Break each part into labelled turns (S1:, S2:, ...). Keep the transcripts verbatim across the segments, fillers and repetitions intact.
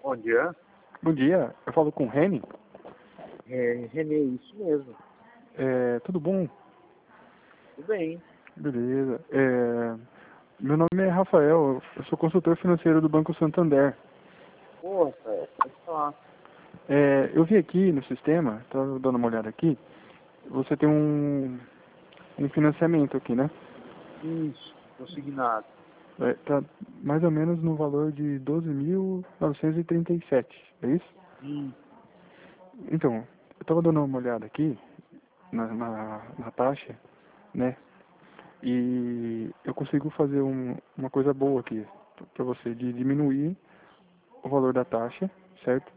S1: Bom dia.
S2: Bom dia, eu falo com o Reni.
S1: É, Renê, isso mesmo.
S2: É, tudo bom?
S1: Tudo bem.
S2: Beleza. É, meu nome é Rafael, eu sou consultor financeiro do Banco Santander.
S1: Pô, cara, pode falar.
S2: É, eu vi aqui no sistema, estou dando uma olhada aqui, você tem um, um financiamento aqui, né?
S1: Isso, consignado.
S2: É, tá mais ou menos no valor de doze mil novecentos e trinta e sete, é isso?
S1: Hum,
S2: Então, eu estava dando uma olhada aqui na, na, na taxa, né? E eu consigo fazer um, uma coisa boa aqui para você, de diminuir o valor da taxa, certo?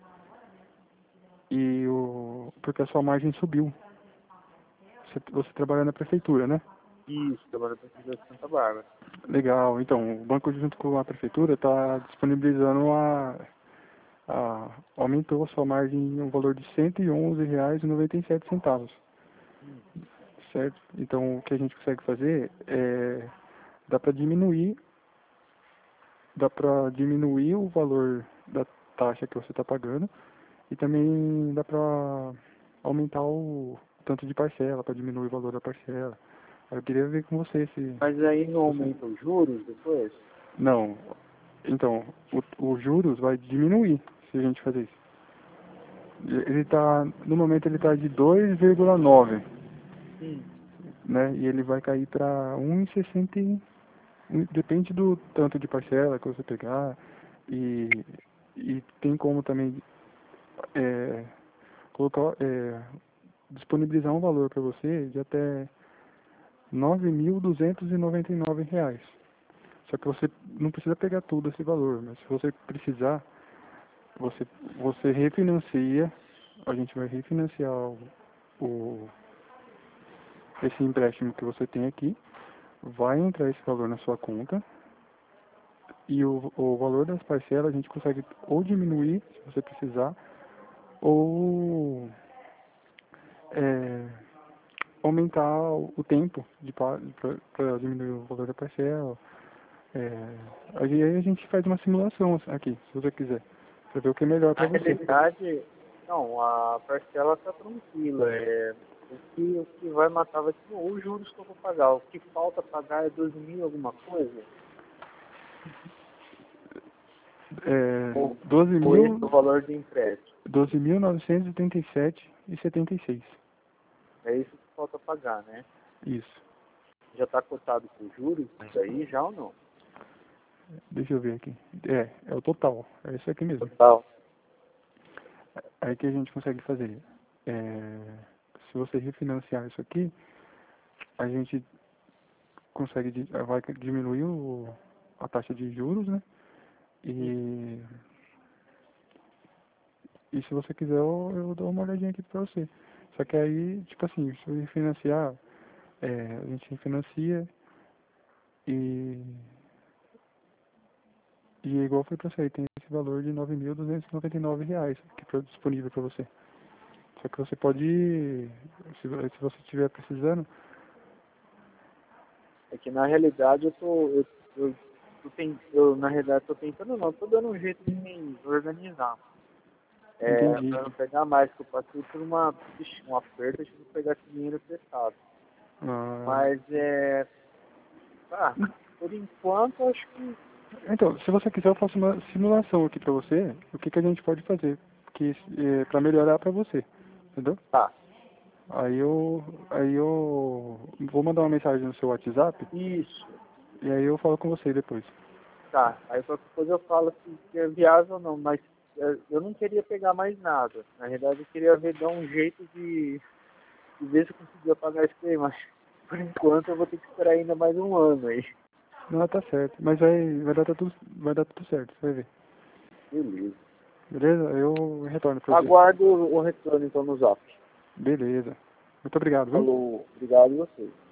S2: E o, porque a sua margem subiu. Você, você trabalha na prefeitura, né?
S1: isso, trabalho para a de Santa Bárbara.
S2: Legal. Então, o banco junto com a prefeitura está disponibilizando a, a... aumentou a sua margem em um valor de cento e onze reais e noventa e sete centavos.
S1: Hum,
S2: Certo? Então, o que a gente consegue fazer é... dá para diminuir dá para diminuir o valor da taxa que você está pagando e também dá para aumentar o tanto de parcela, para diminuir o valor da parcela. Eu queria ver com você se...
S1: Mas aí não
S2: se você...
S1: aumenta os juros depois?
S2: Não. Então, o, o juros vai diminuir se a gente fazer isso. Ele tá, no momento ele está de dois vírgula nove,
S1: Hum,
S2: né? E ele vai cair para um vírgula sessenta e um, depende do tanto de parcela que você pegar e, e tem como também é, colocar, é, disponibilizar um valor para você de até nove mil duzentos e noventa e nove reais. Só que você não precisa pegar tudo esse valor, mas se você precisar, você, você refinancia, a gente vai refinanciar o, o, esse empréstimo que você tem aqui, vai entrar esse valor na sua conta e o, o valor das parcelas a gente consegue ou diminuir, se você precisar, ou é, aumentar o o tempo de para diminuir o valor da parcela. É, aí a gente faz uma simulação aqui, se você quiser, para ver o que é melhor
S1: na
S2: para você.
S1: realidade, não, a parcela tá tranquila. É, o, que, o que vai matar vai ser os juros que eu vou pagar. O que falta pagar é doze mil alguma coisa?
S2: É,
S1: Ou,
S2: doze
S1: ou esse é
S2: mil,
S1: o valor do empréstimo?
S2: doze mil novecentos e trinta e sete e setenta e seis.
S1: É isso que falta pagar, né?
S2: Isso.
S1: Já está cotado com juros isso aí já ou não?
S2: Deixa eu ver aqui. É, é o total. É isso aqui mesmo.
S1: Total.
S2: Aí que a gente consegue fazer. É, se você refinanciar isso aqui, a gente consegue di- vai diminuir o, a taxa de juros, né?
S1: Hum.
S2: E, e se você quiser, eu, eu dou uma olhadinha aqui pra você. Só que aí, tipo assim, se eu refinanciar, é, a gente refinancia e, e é igual foi pra você, tem esse valor de nove mil duzentos e noventa e nove reais aqui pra, disponível para você. Só que você pode, se, se você estiver precisando,
S1: É que na realidade eu tô. Eu, eu, eu, ten- eu, na realidade tô tentando não, tô dando um jeito de me organizar. É,
S2: entendi.
S1: para não pegar mais, que eu passei por uma, ixi, uma perda de pegar esse dinheiro emprestado.
S2: Ah,
S1: Mas é. Ah, por enquanto acho que.
S2: então, se você quiser, eu faço uma simulação aqui pra você, o que, que a gente pode fazer, que é, para melhorar pra você, entendeu?
S1: Tá.
S2: Aí eu, aí eu vou mandar uma mensagem no seu WhatsApp
S1: Isso.
S2: e aí eu falo com você depois.
S1: Tá. Aí qualquer coisa eu falo se se é viável ou não, mas é, eu não queria pegar mais nada. Na realidade eu queria ver dar um jeito de, de ver se eu conseguia pagar isso aí, mas por enquanto eu vou ter que esperar ainda mais um ano aí.
S2: Não, tá certo, mas vai, vai dar tudo, vai dar tudo certo, você vai ver.
S1: Beleza.
S2: Beleza? Eu retorno pra você.
S1: Aguardo o retorno então no zap.
S2: Beleza. Muito obrigado, viu?
S1: Falou. Obrigado a vocês.